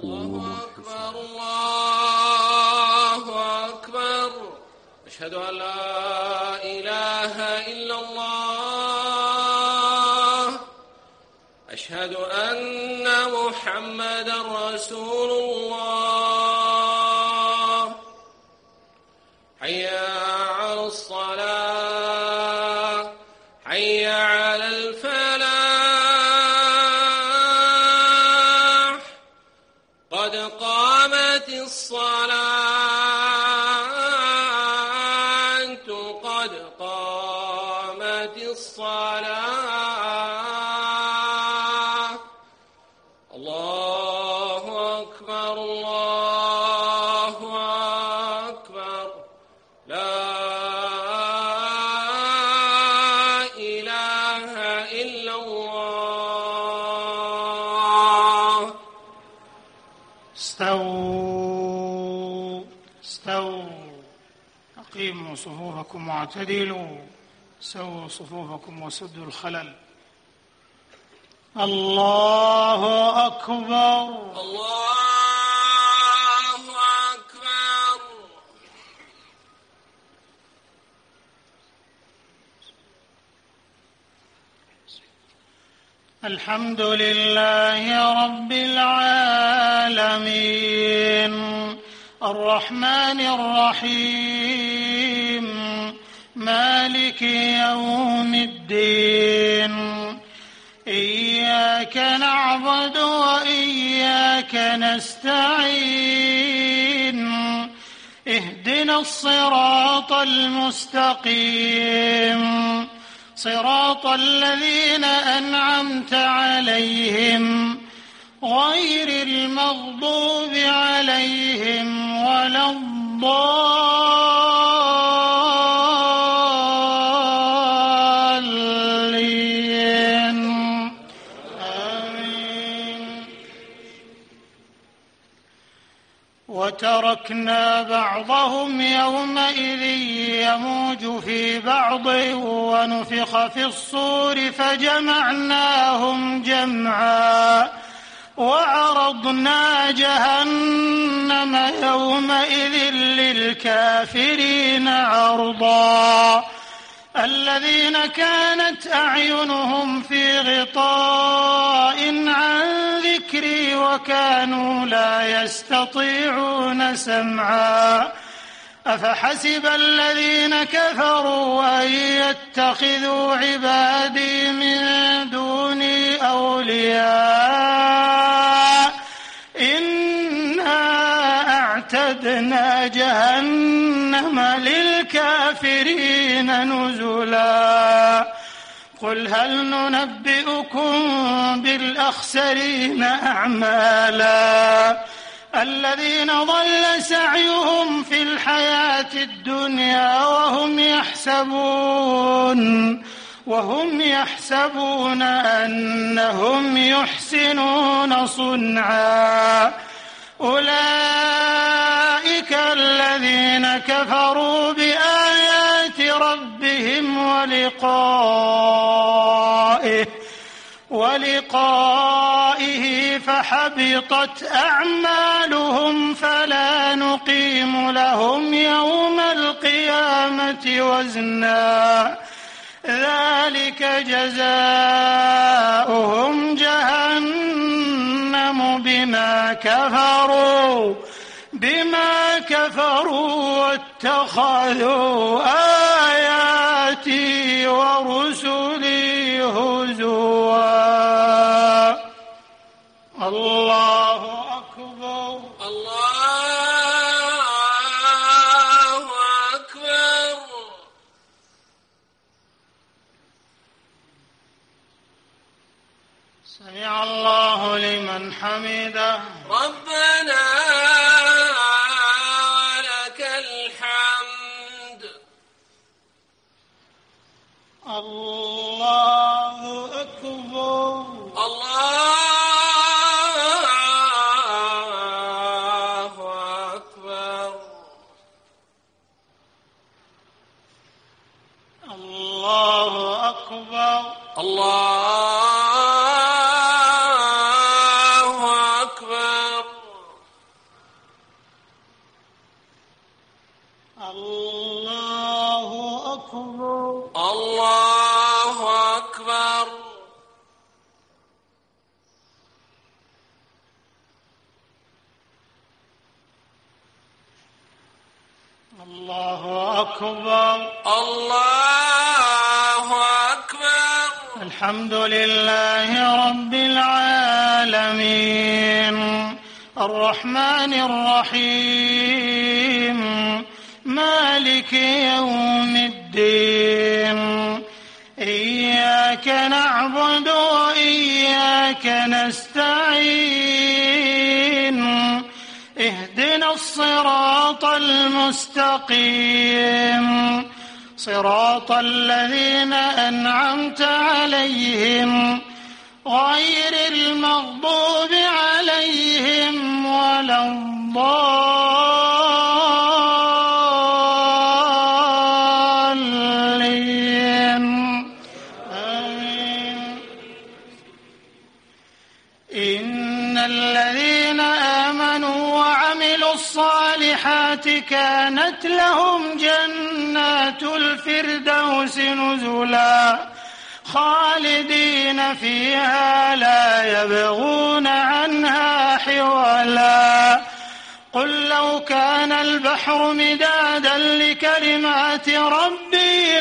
الله أكبر الله أكبر. أشهد أن لا إله إلا الله. أشهد أن محمدا رسول الله. حي على الصلاة حي على الفلاح. قد قامت الصلاة قد قامت الصلاة. الله أكبر الله أكبر. لا إله إلا الله. استووا أقيموا صفوفكم واعتدلوا. سووا صفوفكم وسدوا الخلل. الله أكبر الله أكبر. الحمد لله رب العالمين الرحمن الرحيم مالك يوم الدين. إياك نعبد وإياك نستعين. اهدنا الصراط المستقيم صراط الذين أنعمت عليهم غير المغضوب عليهم ولا الضالين. آمين. وتركنا بعضهم يومئذ يموج في بعض ونفخ في الصور فجمعناهم جمعا وعرضنا جهنم يومئذ للكافرين عرضا. الذين كانت أعينهم في غطاء عن ذكري وكانوا لا يستطيعون سمعا. أفحسب الذين كفروا أن يتخذوا عبادي من دوني أولياء. إنا أعتدنا جهنم للكافرين نزلا. قل هل ننبئكم بالأخسرين أعمالا الذين ضل سعيهم في الحياة الدنيا وهم يحسبون أنهم يحسنون صنعا. أولئك الذين كفروا بآيات ربهم ولقائه فحبطت أعمالهم فلا نقيم لهم يوم القيامة وزنا. ذلك جزاؤهم جهنم بما كفروا واتخذوا آياتي ورسلي هزوا. الله أكبر الله أكبر. سمع الله لمن حمده. ربنا ولك الحمد. الله أكبر الله أكبر. الله أكبر الله أكبر. الله أكبر. الله أكبر. الله أكبر. الله أكبر. الحمد لله رب العالمين الرحمن الرحيم مالك يوم الدين إياك نعبد وإياك نستعين اهدنا الصراط المستقيم صراط الذين أنعمت عليهم غير المغضوب عليهم ولا الضالين آمين. إن الذين آمنوا وعملوا الصالحات كانت لهم جنات الفردوس نزلا خالدين فيها لا يبغون عنها حولا قل لو كان البحر مدادا لكلمات ربي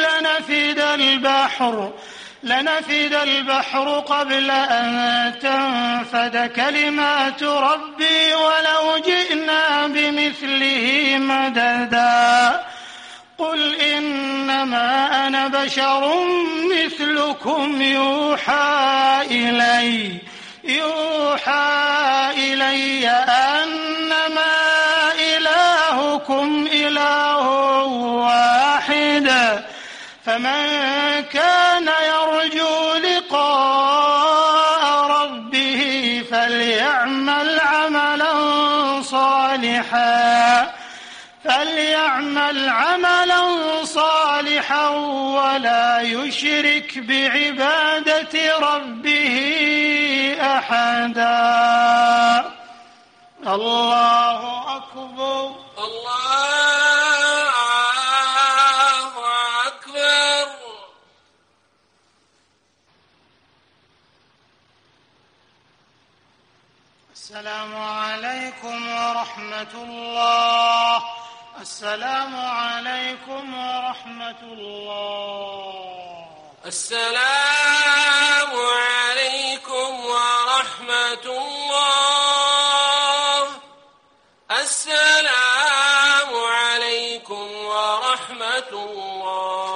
لنفد البحر قبل أن تنفد كلمات ربي ولو جئنا بمثله مددا قل إنما أنا بشر مثلكم يوحى إلي أنما إلهكم إله واحد فمن كان يرجو لقاء ربه فليعمل عملا صالحا ولا يشرك بعبادة ربه أحدا. الله أكبر. الله أكبر. السلام عليكم ورحمة الله. السلام عليكم ورحمة الله. السلام عليكم ورحمة الله. السلام عليكم ورحمة الله.